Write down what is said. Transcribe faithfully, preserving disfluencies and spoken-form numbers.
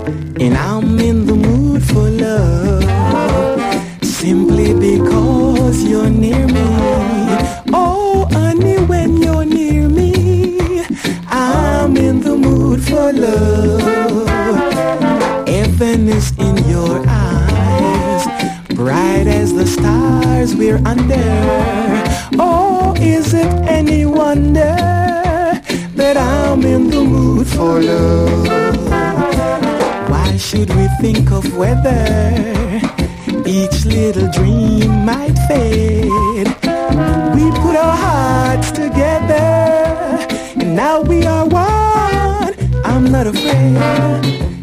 and I'm in the mood for love, simply because you're near me. Oh, honey, when you're near me, I'm in the mood for love. Heaven is in your eyes, bright as the stars we're under. Oh, is it any wonder that I'm in the mood for love? Why should we think of whether each little dream might fade? We put our hearts together, and now we are one. I'm not afraid.